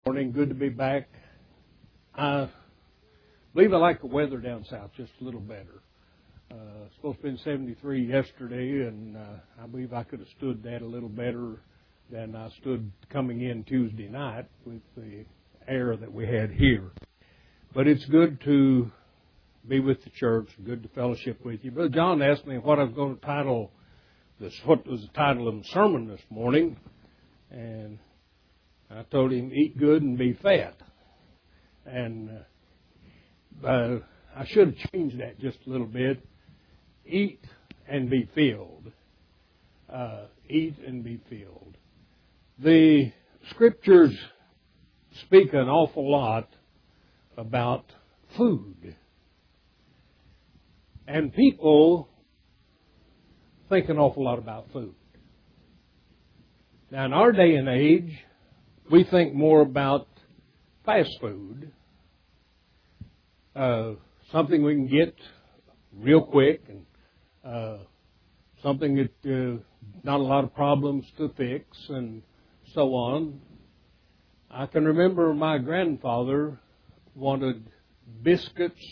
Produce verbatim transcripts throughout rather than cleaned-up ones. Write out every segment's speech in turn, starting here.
Morning, good to be back. I believe I like the weather down south just a little better. Uh, it's supposed to be seventy-three yesterday, and uh, I believe I could have stood that a little better than I stood coming in Tuesday night with the air that we had here. But it's good to be with the church, good to fellowship with you. Brother John asked me what I was going to title this, what was the title of the sermon this morning, and I told him, eat good and be fat. And uh, uh, I should have changed that just a little bit. Eat and be filled. Uh, eat and be filled. The Scriptures speak an awful lot about food. And people think an awful lot about food. Now, in our day and age, we think more about fast food, uh, something we can get real quick, and uh, something that uh, not a lot of problems to fix, and so on. I can remember my grandfather wanted biscuits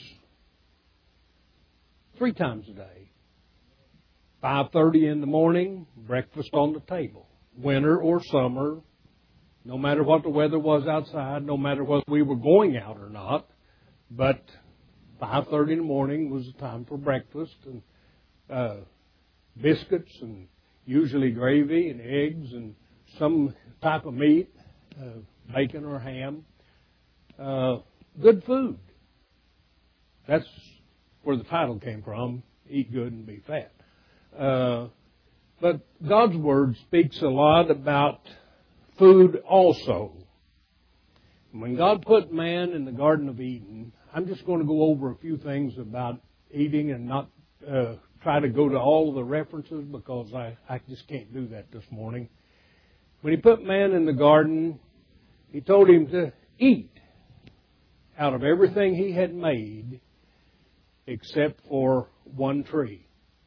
three times a day. five thirty in the morning, breakfast on the table, winter or summer. No matter what the weather was outside, no matter whether we were going out or not, but five thirty in the morning was the time for breakfast, and uh, biscuits, and usually gravy and eggs and some type of meat, uh, bacon or ham. Uh, good food. That's where the title came from, eat good and be fat. Uh, but God's Word speaks a lot about food also. When God put man in the Garden of Eden, I'm just going to go over a few things about eating and not uh, try to go to all of the references because I, I just can't do that this morning. When He put man in the garden, He told him to eat out of everything He had made except for one tree.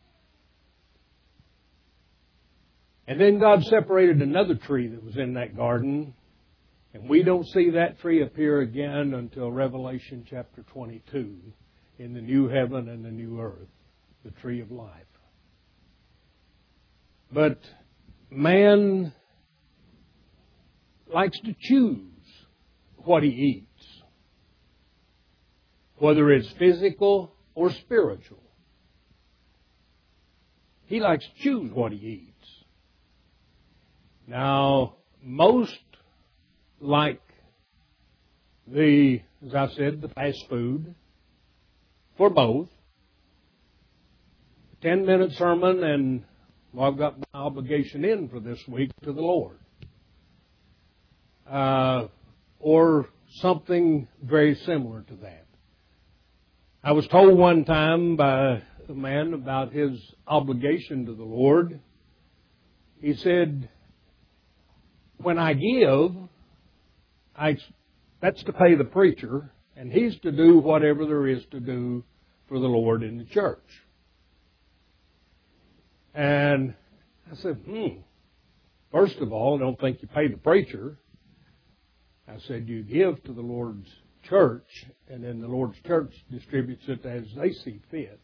And then God separated another tree that was in that garden, and we don't see that tree appear again until Revelation chapter twenty-two, in the new heaven and the new earth, the tree of life. But man likes to choose what he eats, whether it's physical or spiritual. He likes to choose what he eats. Now, most like the, as I said, the fast food for both. Ten-minute sermon, and well, I've got my obligation in for this week to the Lord. Uh, or something very similar to that. I was told one time by a man about his obligation to the Lord. He said, when I give, I, that's to pay the preacher, and he's to do whatever there is to do for the Lord in the church. And I said, hmm, first of all, I don't think you pay the preacher. I said, you give to the Lord's church, and then the Lord's church distributes it as they see fit.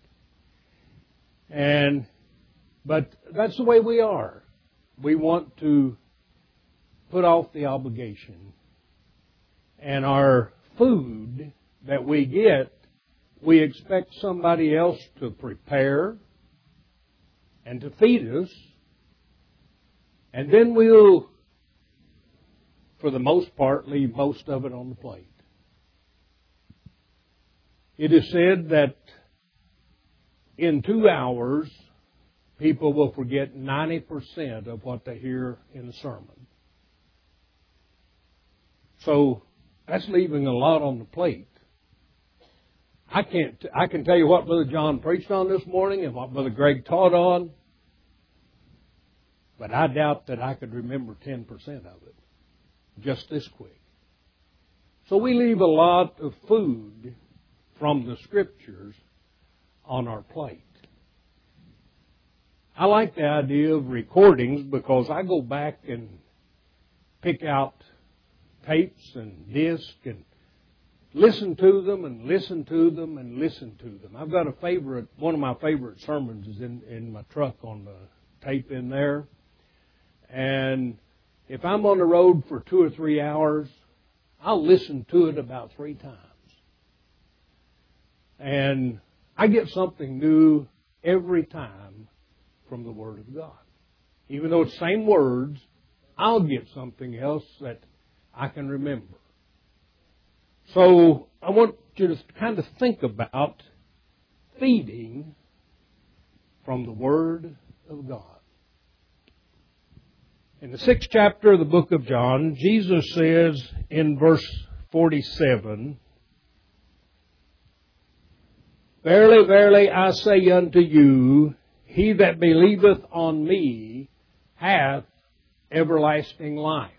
And, but that's the way we are. We want to put off the obligation. And our food that we get, we expect somebody else to prepare and to feed us. And then we'll, for the most part, leave most of it on the plate. It is said that in two hours, people will forget ninety percent of what they hear in a sermon. So that's leaving a lot on the plate. I can't. I can tell you what Brother John preached on this morning and what Brother Greg taught on, but I doubt that I could remember ten percent of it just this quick. So we leave a lot of food from the Scriptures on our plate. I like the idea of recordings because I go back and pick out tapes and discs and listen to them and listen to them and listen to them. I've got a favorite, one of my favorite sermons is in, in my truck on the tape in there. And if I'm on the road for two or three hours, I'll listen to it about three times. And I get something new every time from the Word of God. Even though it's the same words, I'll get something else that I can remember. So I want you to kind of think about feeding from the Word of God. In the sixth chapter of the book of John, Jesus says in verse forty-seven, "Verily, verily, I say unto you, he that believeth on me hath everlasting life."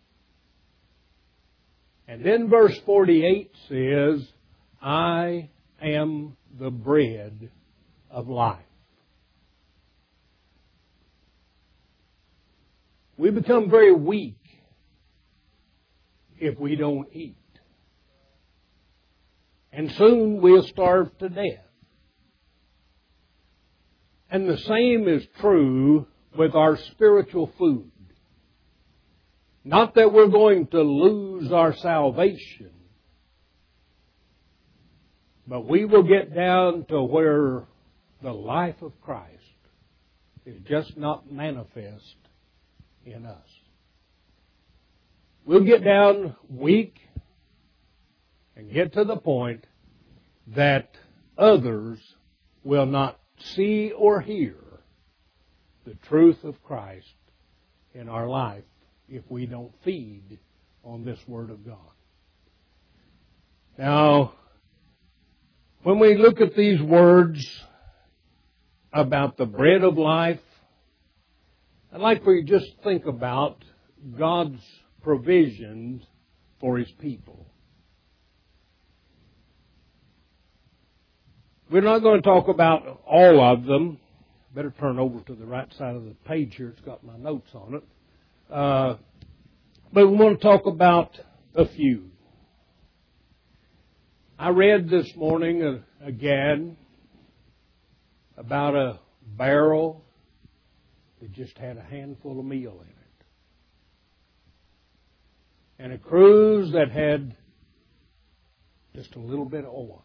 And then verse forty-eight says, "I am the bread of life." We become very weak if we don't eat. And soon we'll starve to death. And the same is true with our spiritual food. Not that we're going to lose our salvation, but we will get down to where the life of Christ is just not manifest in us. We'll get down weak and get to the point that others will not see or hear the truth of Christ in our life if we don't feed on this Word of God. Now, when we look at these words about the bread of life, I'd like for you to just think about God's provisions for His people. We're not going to talk about all of them. Better turn over to the right side of the page here. It's got my notes on it. Uh, but we want to talk about a few. I read this morning uh, again about a barrel that just had a handful of meal in it. And a cruse that had just a little bit of oil.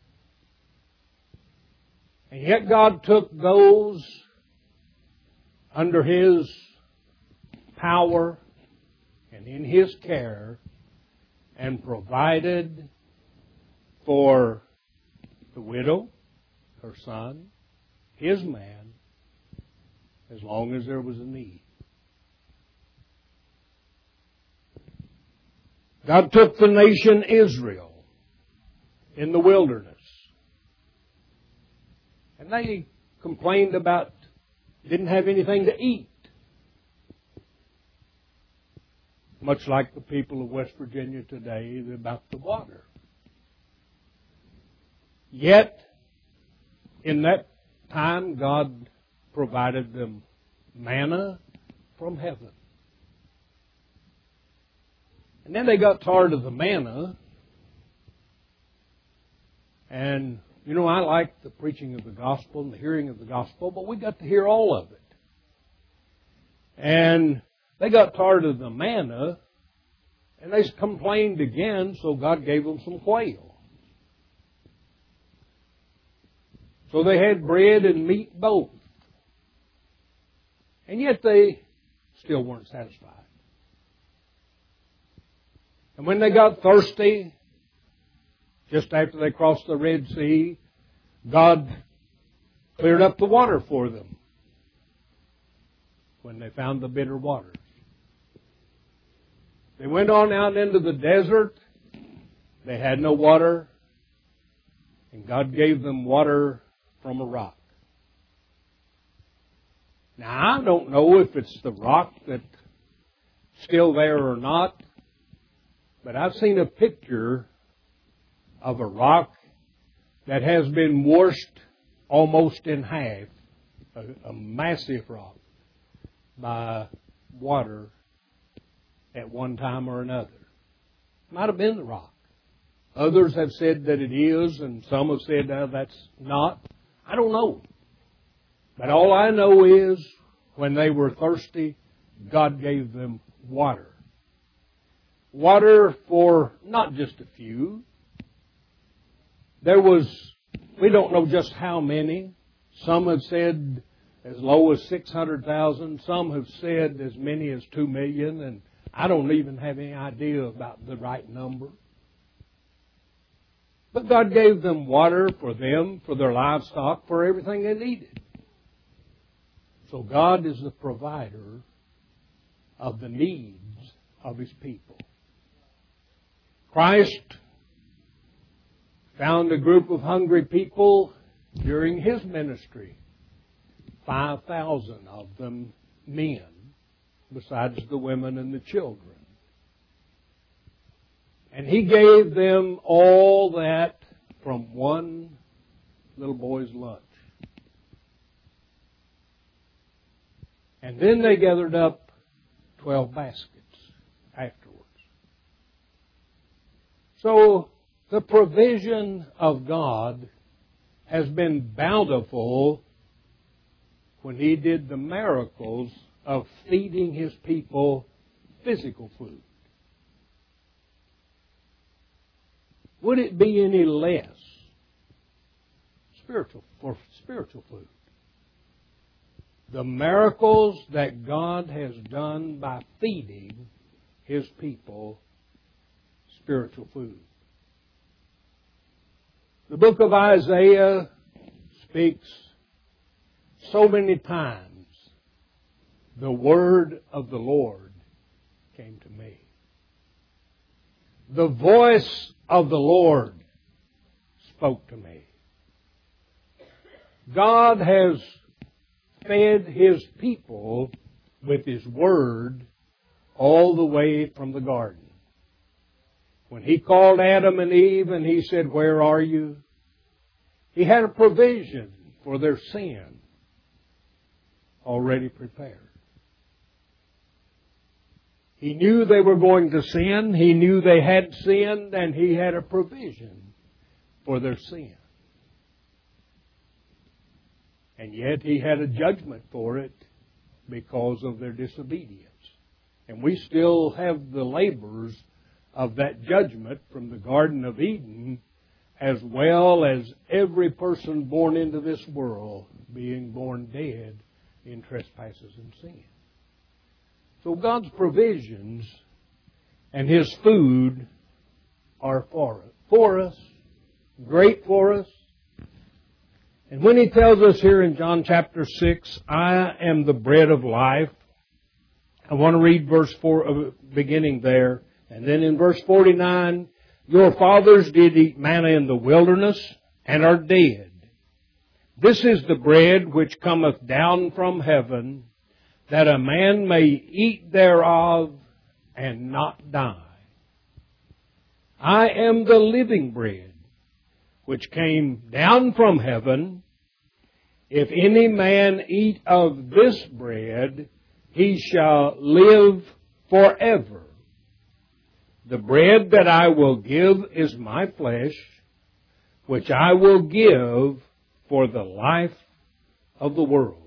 And yet God took those under His power and in His care and provided for the widow, her son, his man, as long as there was a need. God took the nation Israel in the wilderness. And they complained about, didn't have anything to eat. Much like the people of West Virginia today about the water. Yet, in that time, God provided them manna from heaven. And then they got tired of the manna. And, you know, I like the preaching of the gospel and the hearing of the gospel, but we got to hear all of it. And they got tired of the manna, and they complained again, so God gave them some quail. So they had bread and meat both. And yet they still weren't satisfied. And when they got thirsty, just after they crossed the Red Sea, God cleared up the water for them when they found the bitter waters. They went on out into the desert. They had no water. And God gave them water from a rock. Now, I don't know if it's the rock that's still there or not, but I've seen a picture of a rock that has been washed almost in half, a, a massive rock, by water at one time or another. Might have been the rock. Others have said that it is, and some have said uh, that's not. I don't know. But all I know is when they were thirsty, God gave them water. Water for not just a few. There was, we don't know just how many. Some have said as low as six hundred thousand. Some have said as many as two million. And I don't even have any idea about the right number. But God gave them water for them, for their livestock, for everything they needed. So God is the provider of the needs of His people. Christ found a group of hungry people during His ministry. five thousand of them men, besides the women and the children. And He gave them all that from one little boy's lunch. And then they gathered up twelve baskets afterwards. So the provision of God has been bountiful when He did the miracles of feeding His people physical food. Would it be any less spiritual for spiritual food? The miracles that God has done by feeding His people spiritual food. The book of Isaiah speaks so many times, the word of the Lord came to me. The voice of the Lord spoke to me. God has fed His people with His Word all the way from the garden. When He called Adam and Eve and He said, "Where are you?" He had a provision for their sin already prepared. He knew they were going to sin. He knew they had sinned, and He had a provision for their sin. And yet He had a judgment for it because of their disobedience. And we still have the labors of that judgment from the Garden of Eden, as well as every person born into this world being born dead in trespasses and sin. So God's provisions and His food are for us, for us, great for us. And when He tells us here in John chapter six, "I am the bread of life," I want to read verse four, beginning there. And then in verse forty-nine, "Your fathers did eat manna in the wilderness and are dead. This is the bread which cometh down from heaven, that a man may eat thereof and not die. I am the living bread, which came down from heaven. If any man eat of this bread, he shall live forever. The bread that I will give is my flesh, which I will give for the life of the world."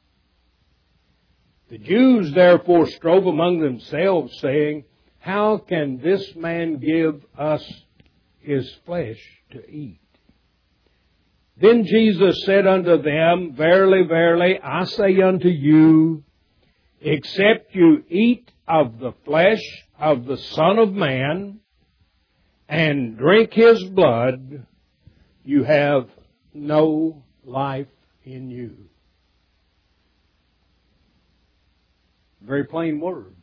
The Jews therefore strove among themselves, saying, "How can this man give us His flesh to eat?" Then Jesus said unto them, "Verily, verily, I say unto you, except you eat of the flesh of the Son of Man and drink His blood, you have no life in you." Very plain words.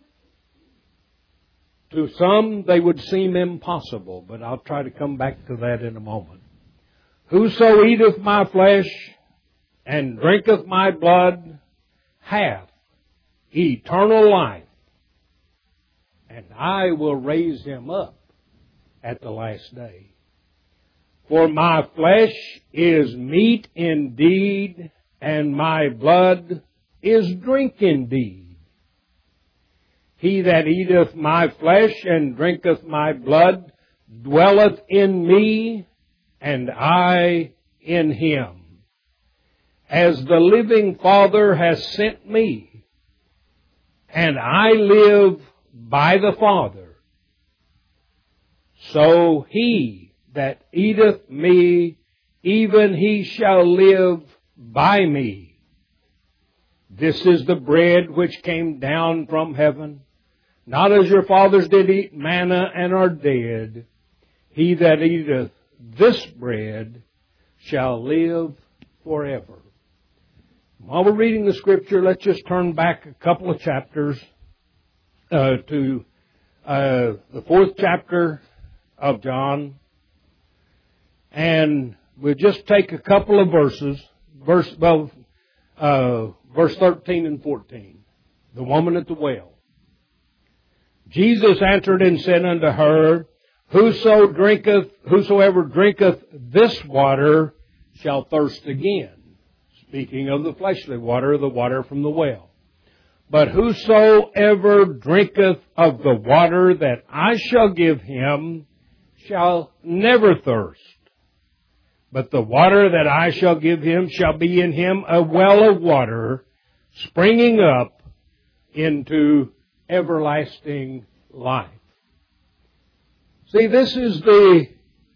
To some, they would seem impossible, but I'll try to come back to that in a moment. "Whoso eateth my flesh and drinketh my blood hath eternal life, and I will raise him up at the last day. For my flesh is meat indeed, and my blood is drink indeed. He that eateth my flesh and drinketh my blood dwelleth in me, and I in him. As the living Father has sent me, and I live by the Father, so he that eateth me, even he shall live by me. This is the bread which came down from heaven, not as your fathers did eat manna and are dead. He that eateth this bread shall live forever. While we're reading the Scripture, let's just turn back a couple of chapters uh, to uh, the fourth chapter of John. And we'll just take a couple of verses, verse, well, uh, verse thirteen and fourteen. The woman at the well. Jesus answered and said unto her, Whoso drinketh, whosoever drinketh this water shall thirst again. Speaking of the fleshly water, the water from the well. But whosoever drinketh of the water that I shall give him shall never thirst. But the water that I shall give him shall be in him a well of water, springing up into everlasting life. See, this is the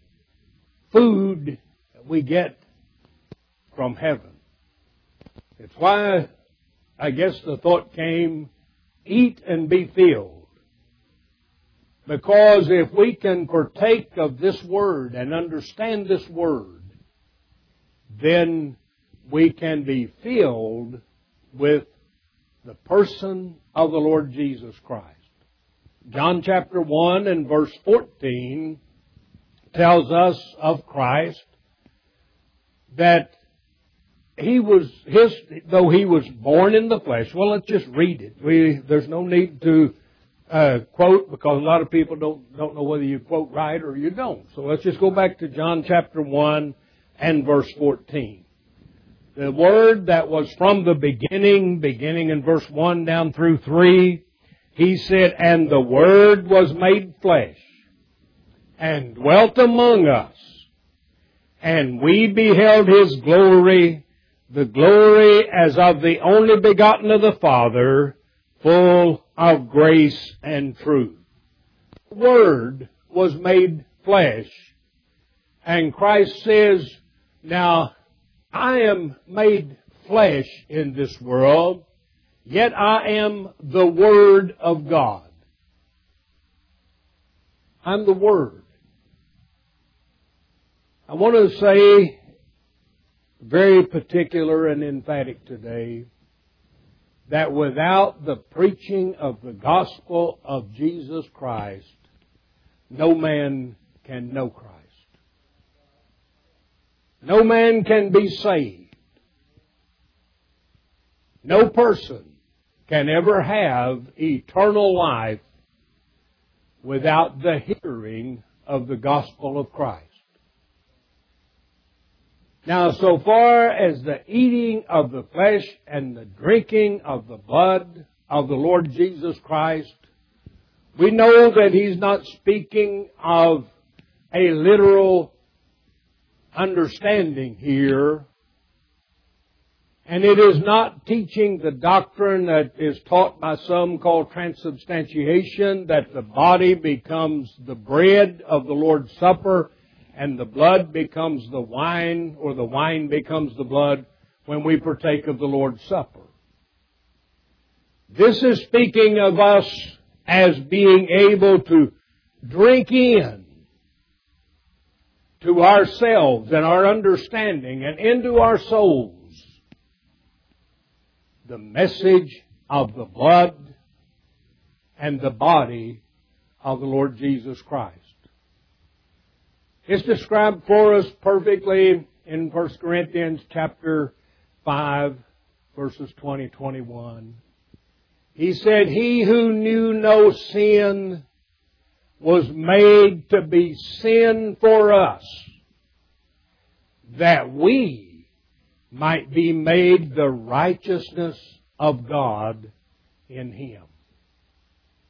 food that we get from heaven. It's why I guess the thought came, eat and be filled. Because if we can partake of this Word and understand this Word, then we can be filled with the person of the Lord Jesus Christ. John chapter one and verse fourteen tells us of Christ that He was, his, though He was born in the flesh. Well, let's just read it. We, there's no need to uh, quote, because a lot of people don't, don't know whether you quote right or you don't. So let's just go back to John chapter one and verse fourteen. The Word that was from the beginning, beginning in verse one down through three, He said, And the Word was made flesh, and dwelt among us, and we beheld His glory, the glory as of the only begotten of the Father, full of grace and truth. The Word was made flesh, and Christ says, Now, I am made flesh in this world, yet I am the Word of God. I'm the Word. I want to say, very particular and emphatic today, that without the preaching of the gospel of Jesus Christ, no man can know Christ. No man can be saved. No person can ever have eternal life without the hearing of the gospel of Christ. Now, so far as the eating of the flesh and the drinking of the blood of the Lord Jesus Christ, we know that He's not speaking of a literal understanding here. And it is not teaching the doctrine that is taught by some called transubstantiation, that the body becomes the bread of the Lord's Supper and the blood becomes the wine, or the wine becomes the blood when we partake of the Lord's Supper. This is speaking of us as being able to drink in to ourselves and our understanding and into our souls the message of the blood and the body of the Lord Jesus Christ. It's described for us perfectly in First Corinthians chapter five, verses twenty to twenty-one. He said, He who knew no sin was made to be sin for us, that we might be made the righteousness of God in Him.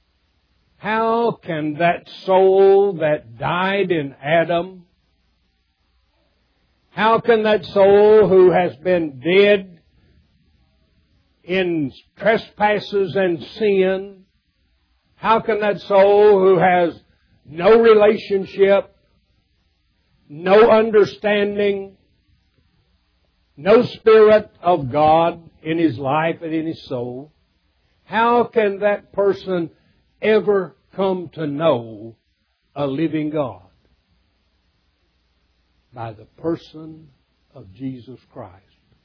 How can that soul that died in Adam, how can that soul who has been dead in trespasses and sin, how can that soul who has no relationship, no understanding, no Spirit of God in his life and in his soul, how can that person ever come to know a living God? By the person of Jesus Christ.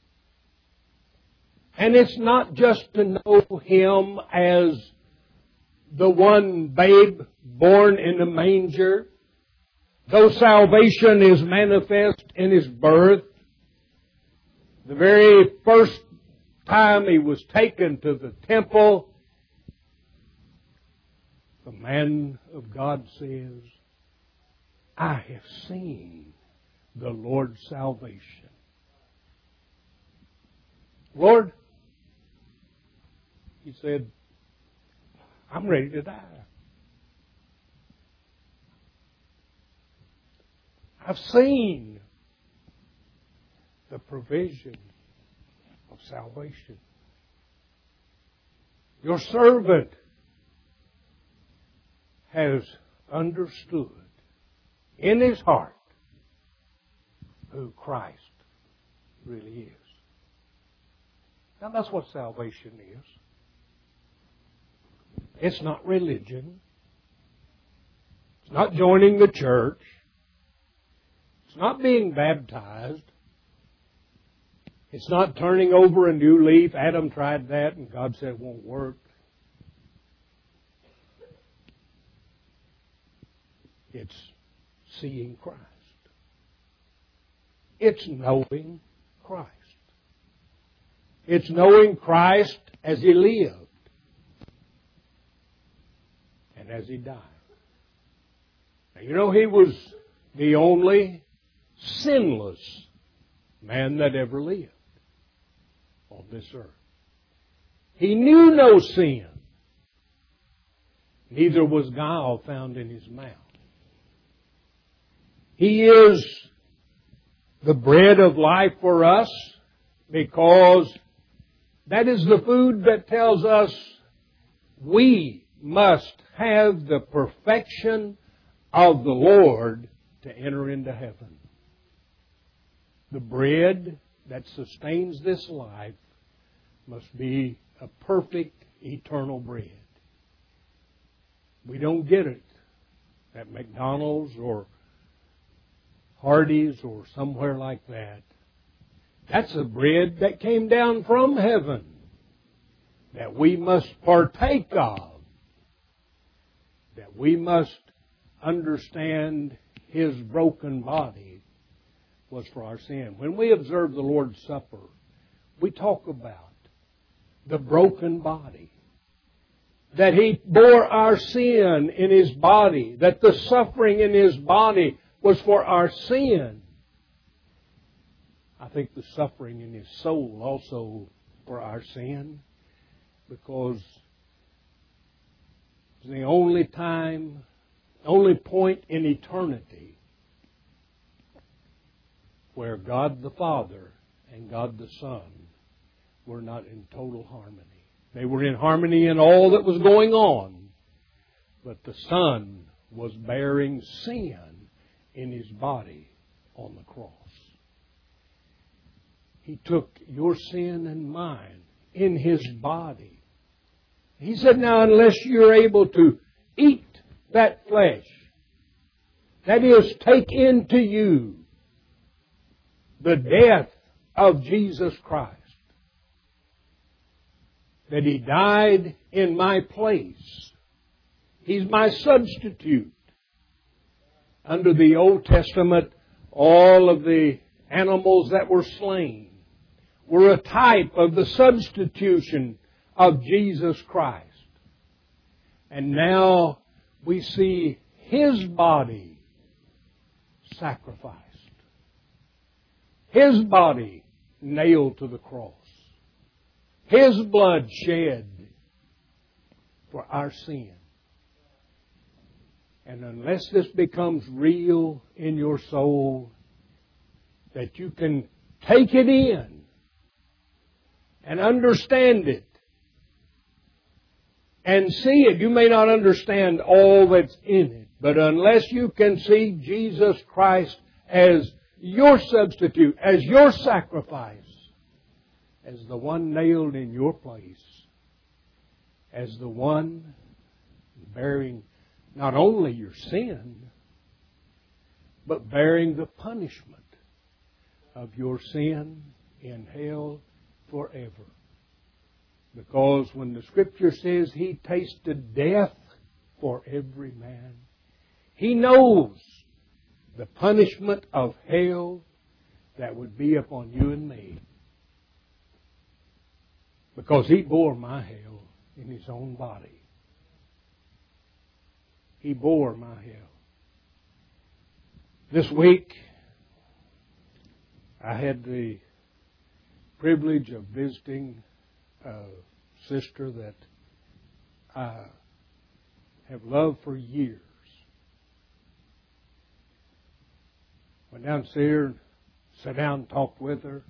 And it's not just to know Him as the one babe born in a manger, though salvation is manifest in His birth. The very first time He was taken to the temple, the man of God says, I have seen the Lord's salvation. Lord, he said, I'm ready to die. I've seen the provision of salvation. Your servant has understood in his heart who Christ really is. Now that's what salvation is. It's not religion. It's not joining the church. It's not being baptized. It's not turning over a new leaf. Adam tried that and God said it won't work. It's seeing Christ. It's knowing Christ. It's knowing Christ as He lived and as He died. Now, you know, He was the only sinless man that ever lived on this earth. He knew no sin. Neither was guile found in His mouth. He is the bread of life for us because that is the food that tells us we must have the perfection of the Lord to enter into heaven. The bread that sustains this life must be a perfect, eternal bread. We don't get it at McDonald's or Hardee's or somewhere like that. That's a bread that came down from heaven that we must partake of, that we must understand His broken body was for our sin. When we observe the Lord's Supper, we talk about the broken body, that He bore our sin in His body, that the suffering in His body was for our sin. I think the suffering in His soul also for our sin, because it's the only time, only point in eternity where God the Father and God the Son were not in total harmony. They were in harmony in all that was going on, but the Son was bearing sin in His body on the cross. He took your sin and mine in His body. He said, now unless you're able to eat that flesh, that is, take into you the death of Jesus Christ, that He died in my place. He's my substitute. Under the Old Testament, all of the animals that were slain were a type of the substitution of Jesus Christ. And now we see His body sacrificed. His body nailed to the cross. His blood shed for our sin. And unless this becomes real in your soul, that you can take it in and understand it and see it. You may not understand all that's in it, but unless you can see Jesus Christ as your substitute, as your sacrifice, as the one nailed in your place, as the one bearing not only your sin, but bearing the punishment of your sin in hell forever. Because when the Scripture says He tasted death for every man, He knows the punishment of hell that would be upon you and me. Because He bore my hell in His own body. He bore my hell. This week, I had the privilege of visiting a sister that I have loved for years. Went down to see her, sat down and talked with her.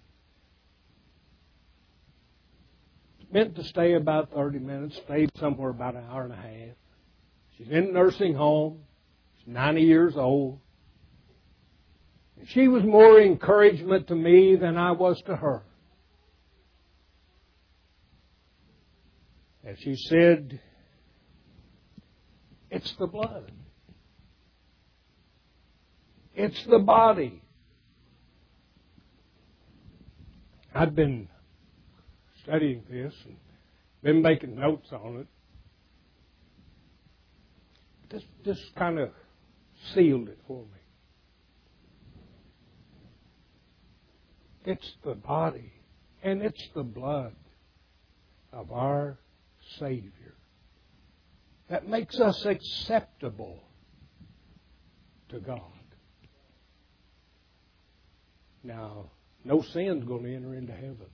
Meant to stay about thirty minutes, stayed somewhere about an hour and a half. She's in a nursing home. She's ninety years old. And she was more encouragement to me than I was to her. As she said, it's the blood. It's the body. I've been studying this and been making notes on it. This this kind of sealed it for me. It's the body and it's the blood of our Savior that makes us acceptable to God. Now, no sin's going to enter into heaven.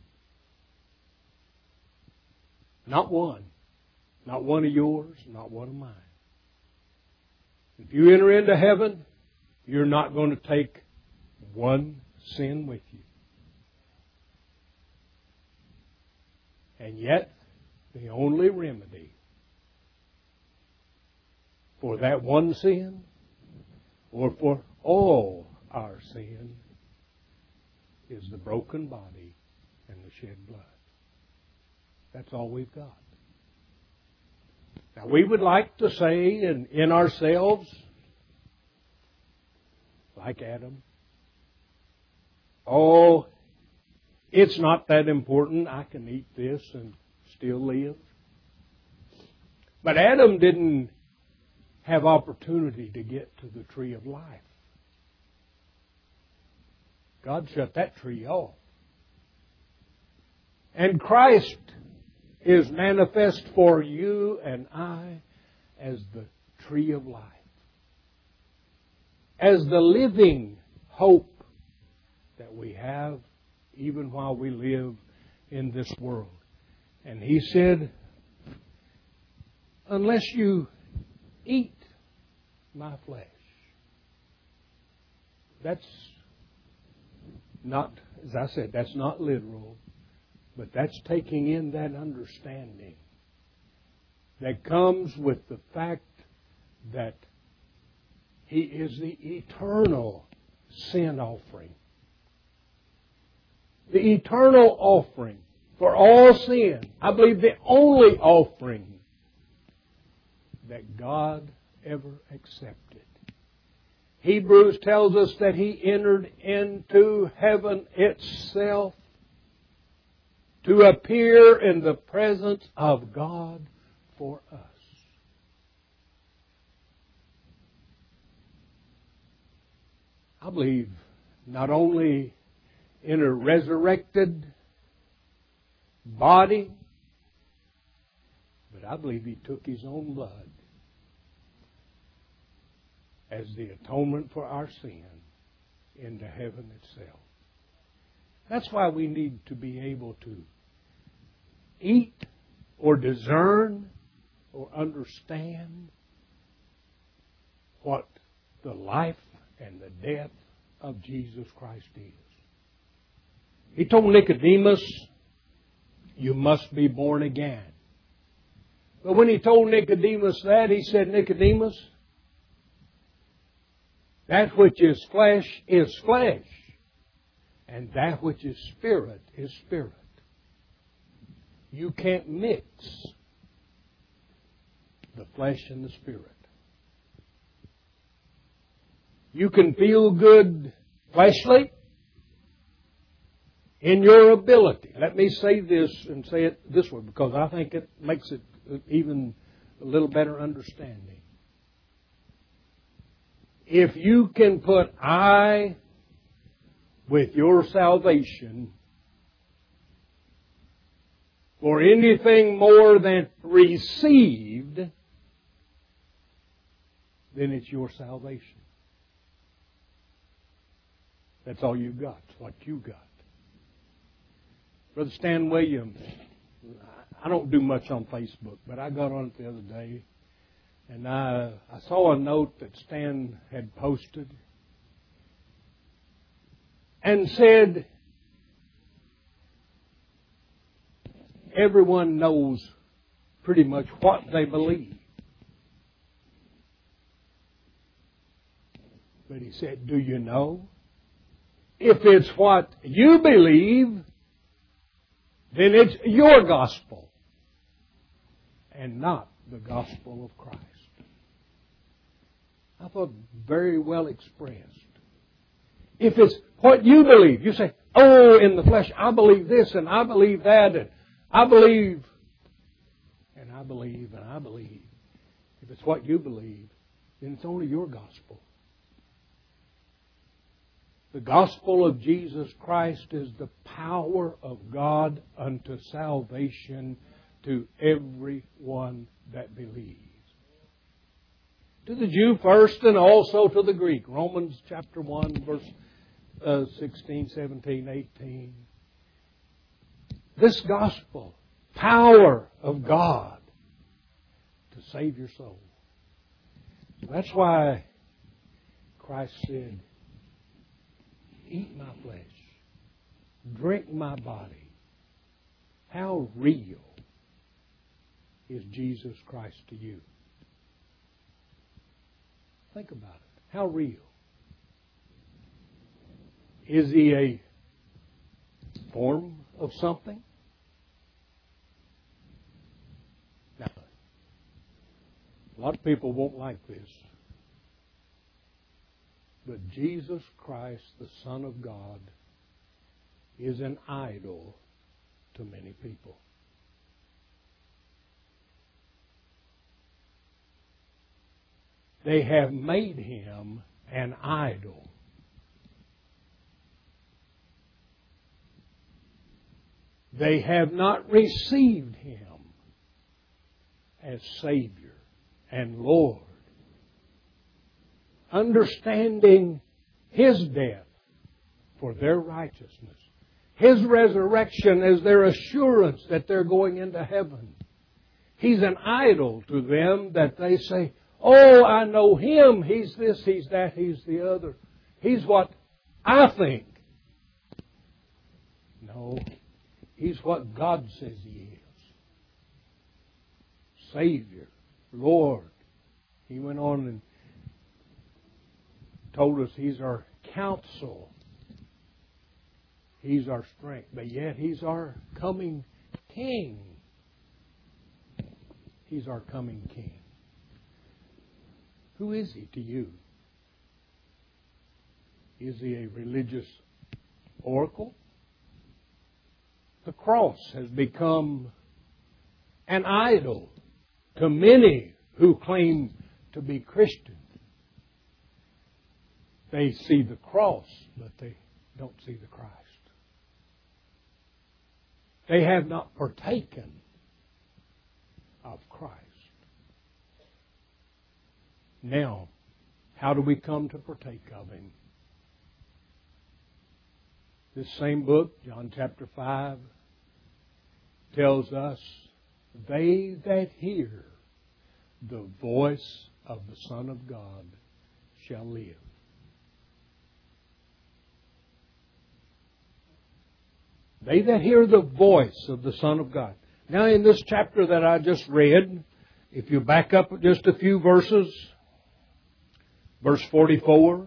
Not one. Not one of yours, not one of mine. If you enter into heaven, you're not going to take one sin with you. And yet, the only remedy for that one sin, or for all our sin, is the broken body and the shed blood. That's all we've got. Now, we would like to say in, in ourselves, like Adam, oh, it's not that important. I can eat this and still live. But Adam didn't have opportunity to get to the tree of life. God shut that tree off. And Christ is manifest for you and I as the tree of life, as the living hope that we have even while we live in this world. And He said, unless you eat my flesh. That's not, as I said, that's not literal. But that's taking in that understanding that comes with the fact that He is the eternal sin offering. The eternal offering for all sin. I believe the only offering that God ever accepted. Hebrews tells us that He entered into heaven itself to appear in the presence of God for us. I believe not only in a resurrected body, but I believe He took His own blood as the atonement for our sin into heaven itself. That's why we need to be able to eat or discern or understand what the life and the death of Jesus Christ is. He told Nicodemus, you must be born again. But when he told Nicodemus that, he said, Nicodemus, that which is flesh is flesh, and that which is spirit is spirit. You can't mix the flesh and the spirit. You can feel good fleshly in your ability. Let me say this and say it this way because I think it makes it even a little better understanding. If you can put I with your salvation for anything more than received, then it's your salvation. That's all you've got. It's what you got. Brother Stan Williams, I don't do much on Facebook, but I got on it the other day, and I, I saw a note that Stan had posted and said, everyone knows pretty much what they believe. But he said, do you know? If it's what you believe, then it's your gospel and not the gospel of Christ. I thought very well expressed. If it's what you believe, you say, oh, in the flesh, I believe this and I believe that and I believe and I believe and I believe. If it's what you believe, then it's only your gospel. The gospel of Jesus Christ is the power of God unto salvation to everyone that believes. To the Jew first and also to the Greek. Romans chapter one, verse uh, sixteen, seventeen, eighteen. This gospel, power of God to save your soul. That's why Christ said, eat my flesh, drink my body. How real is Jesus Christ to you? Think about it. How real? Is He a form of something? Now, a lot of people won't like this. But Jesus Christ, the Son of God, is an idol to many people. They have made Him an idol. They have not received Him as Savior and Lord, understanding His death for their righteousness, His resurrection as their assurance that they're going into heaven. He's an idol to them that they say, oh, I know Him. He's this, He's that, He's the other. He's what I think. No, He's what God says He is. Savior, Lord. He went on and told us He's our counsel. He's our strength. But yet He's our coming King. He's our coming King. Who is He to you? Is He a religious oracle? The cross has become an idol to many who claim to be Christians. They see the cross, but they don't see the Christ. They have not partaken of Christ. Now, how do we come to partake of Him? This same book, John chapter five, tells us, they that hear the voice of the Son of God shall live. They that hear the voice of the Son of God. Now in this chapter that I just read, if you back up just a few verses, verse forty-four,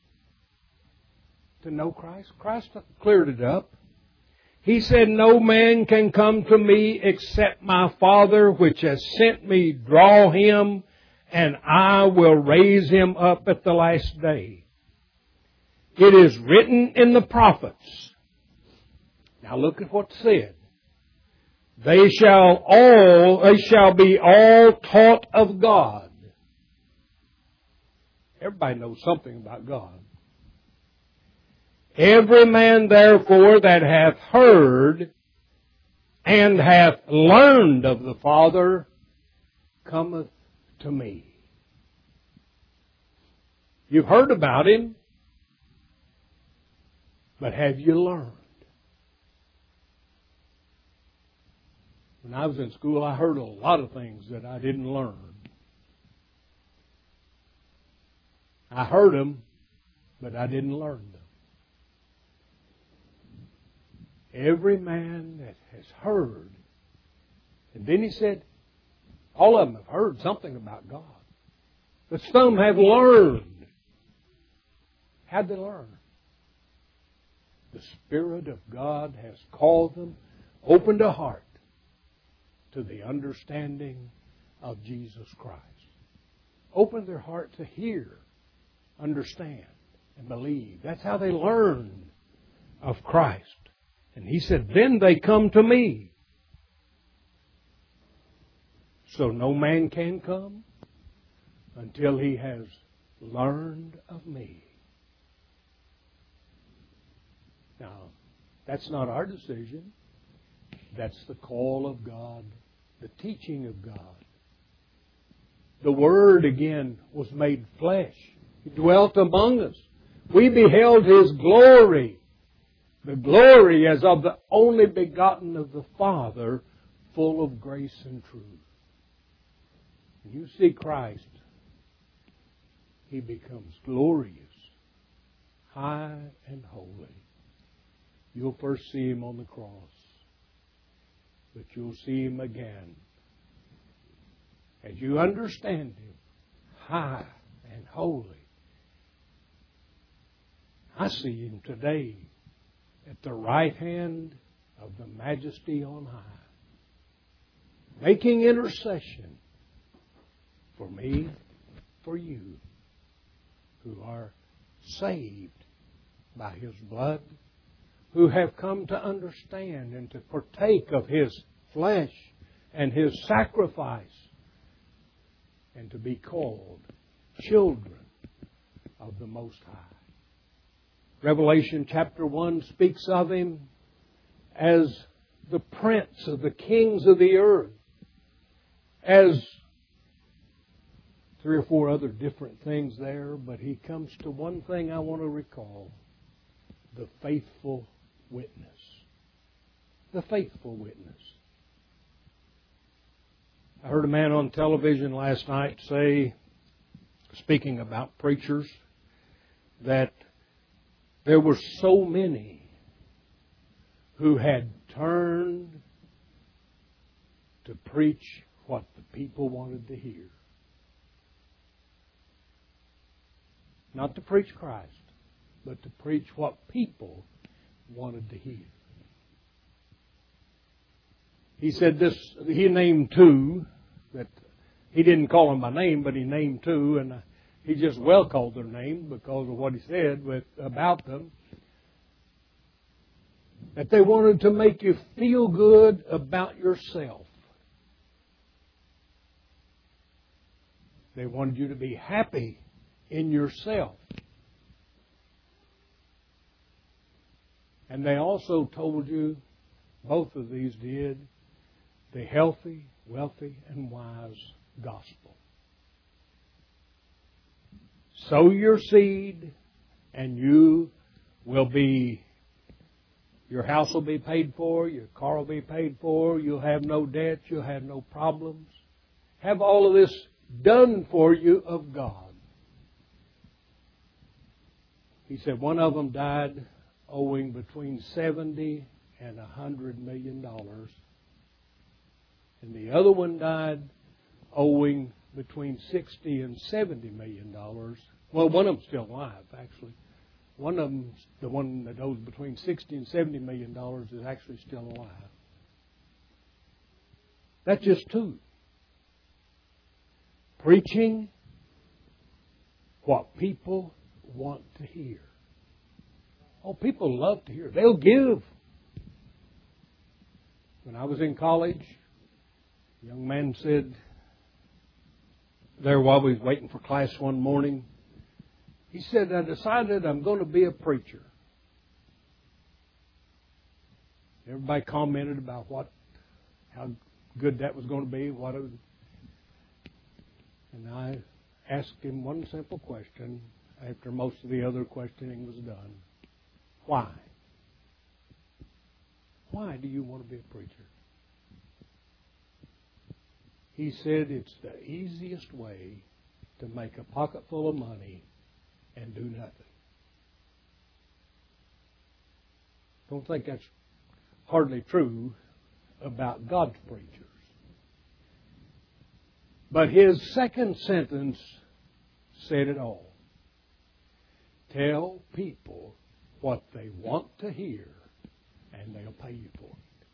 to know Christ, Christ cleared it up. He said, no man can come to me except my Father which has sent me draw him, and I will raise him up at the last day. It is written in the prophets. Now look at what's said. They shall all, they shall be all taught of God. Everybody knows something about God. Every man therefore that hath heard and hath learned of the Father cometh to me. You've heard about Him, but have you learned? When I was in school, I heard a lot of things that I didn't learn. I heard them, but I didn't learn them. Every man that has heard. And then he said, all of them have heard something about God. But some have learned. How'd they learn? The Spirit of God has called them, opened a heart to the understanding of Jesus Christ. Opened their heart to hear, understand, and believe. That's how they learned of Christ. And he said, then they come to me. So no man can come until he has learned of me. Now, that's not our decision. That's the call of God, the teaching of God. The Word, again, was made flesh. He dwelt among us. We beheld His glory. The glory as of the only begotten of the Father, full of grace and truth. When you see Christ, He becomes glorious, high and holy. You'll first see Him on the cross, but you'll see Him again. As you understand Him, high and holy. I see Him today at the right hand of the Majesty on high, making intercession for me, for you, who are saved by His blood, who have come to understand and to partake of His flesh and His sacrifice, and to be called children of the Most High. Revelation chapter one speaks of Him as the Prince of the kings of the earth, as three or four other different things there, but He comes to one thing I want to recall: the faithful witness. The faithful witness. I heard a man on television last night say, speaking about preachers, that there were so many who had turned to preach what the people wanted to hear. Not to preach Christ, but to preach what people wanted to hear. He said this, he named two, that he didn't call them by name, but he named two, and he just well called their name because of what he said with, about them. That they wanted to make you feel good about yourself. They wanted you to be happy in yourself. And they also told you, both of these did, the healthy, wealthy, and wise gospel. Sow your seed, and you will be, your house will be paid for, your car will be paid for, you'll have no debt, you'll have no problems. Have all of this done for you of God. He said one of them died owing between seventy and a hundred million dollars, and the other one died owing between sixty and seventy million dollars. Well, one of them's still alive, actually. One of them, the one that owes between sixty and seventy million dollars, is actually still alive. That's just two. Preaching what people want to hear. Oh, people love to hear. They'll give. When I was in college, a young man said, there while we was waiting for class one morning, he said, I decided I'm going to be a preacher. Everybody commented about what, how good that was going to be, what it was. And I asked him one simple question after most of the other questioning was done. Why? Why do you want to be a preacher? He said it's the easiest way to make a pocket full of money and do nothing. Don't think that's hardly true about God's preachers. But his second sentence said it all. Tell people what they want to hear, and they'll pay you for it.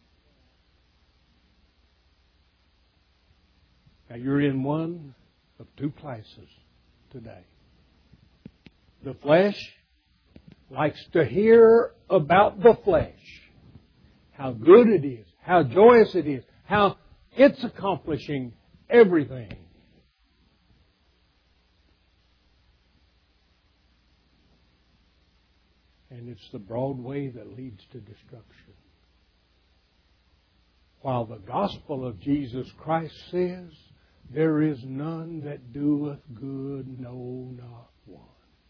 Now, you're in one of two classes today. The flesh likes to hear about the flesh, how good it is, how joyous it is, how it's accomplishing everything. And it's the broad way that leads to destruction. While the gospel of Jesus Christ says, there is none that doeth good, no, not one.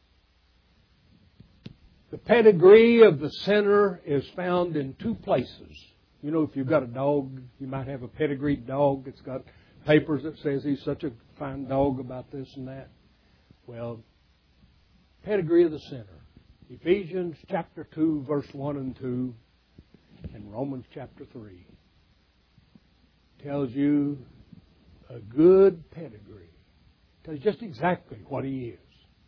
The pedigree of the sinner is found in two places. You know, if you've got a dog, you might have a pedigreed dog. It's got papers that says he's such a fine dog about this and that. Well, pedigree of the sinner. Ephesians chapter two, verse one and two, and Romans chapter three tells you a good pedigree. Tells you just exactly what he is.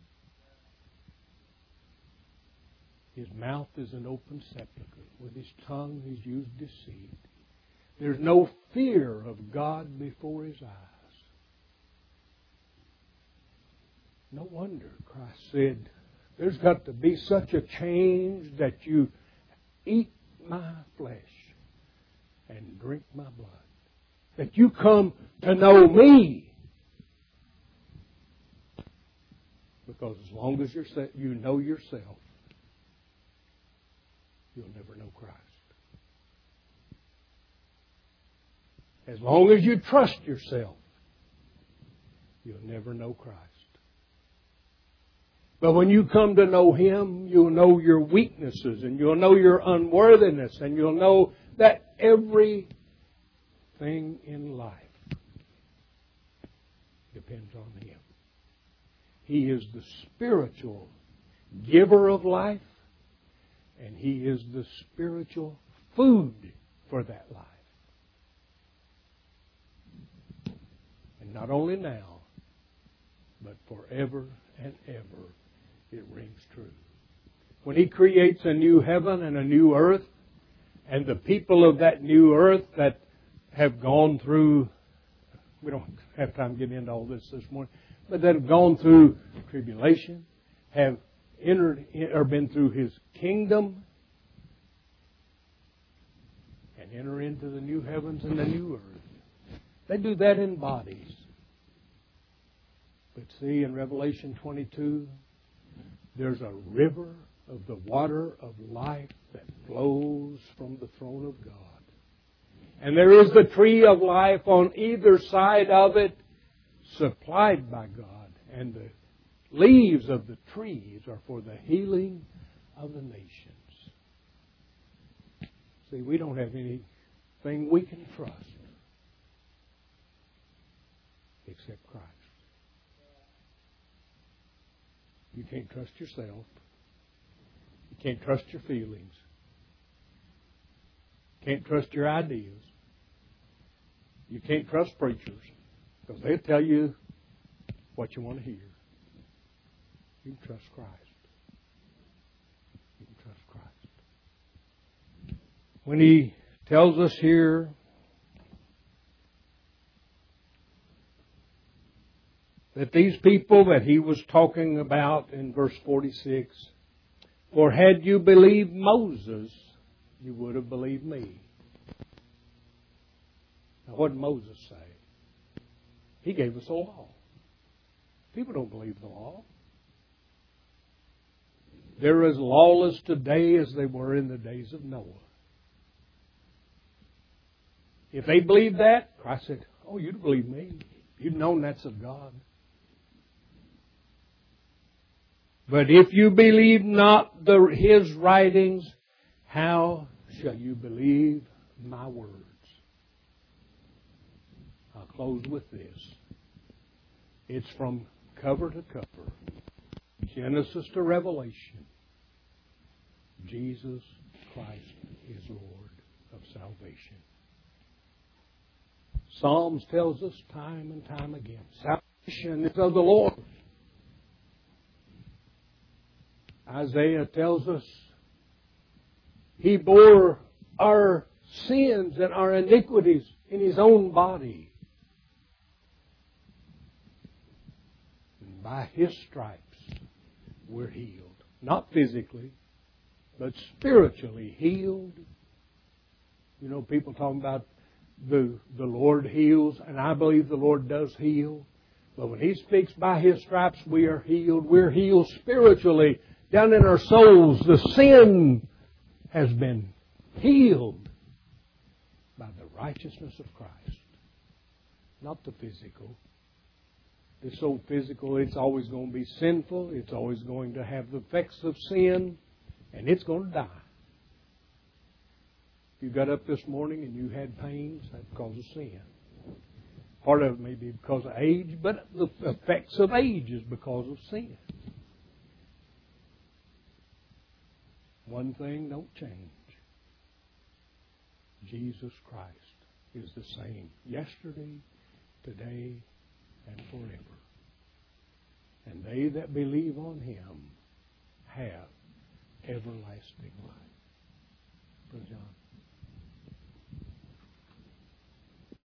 His mouth is an open sepulchre. With his tongue he's used deceit. There's no fear of God before his eyes. No wonder Christ said, there's got to be such a change that you eat my flesh and drink my blood. That you come to know me. Because as long as you're, you know yourself, you'll never know Christ. As long as you trust yourself, you'll never know Christ. But when you come to know Him, you'll know your weaknesses and you'll know your unworthiness and you'll know that everything in life depends on Him. He is the spiritual giver of life and He is the spiritual food for that life. And not only now, but forever and ever. It rings true. When He creates a new heaven and a new earth, and the people of that new earth that have gone through, we don't have time to get into all this this morning, but that have gone through tribulation, have entered in, or been through His kingdom, and enter into the new heavens and the new earth. They do that in bodies. But see, in Revelation twenty-two, there's a river of the water of life that flows from the throne of God. And there is the tree of life on either side of it, supplied by God. And the leaves of the trees are for the healing of the nations. See, we don't have anything we can trust except Christ. You can't trust yourself. Can't trust your feelings. Can't trust your ideas. You can't trust preachers because they'll tell you what you want to hear. You can trust Christ. You can trust Christ. When He tells us here that these people that He was talking about in verse forty-six, for had you believed Moses, you would have believed me. Now what did Moses say? He gave us the law. People don't believe the law. They're as lawless today as they were in the days of Noah. If they believed that, Christ said, oh, you'd believe me. You'd known that's of God. But if you believe not the, His writings, how shall you believe my words? I'll close with this. It's from cover to cover, Genesis to Revelation. Jesus Christ is Lord of salvation. Psalms tells us time and time again, salvation is of the Lord. Isaiah tells us He bore our sins and our iniquities in His own body. And by His stripes we're healed. Not physically, but spiritually healed. You know, people talking about the, the Lord heals, and I believe the Lord does heal. But when He speaks by His stripes we are healed, we're healed spiritually. Down in our souls, the sin has been healed by the righteousness of Christ. Not the physical. This old physical, it's always going to be sinful. It's always going to have the effects of sin. And it's going to die. If you got up this morning and you had pains, that's because of sin. Part of it may be because of age, but the effects of age is because of sin. One thing don't change. Jesus Christ is the same yesterday, today, and forever. And they that believe on Him have everlasting life. Brother John.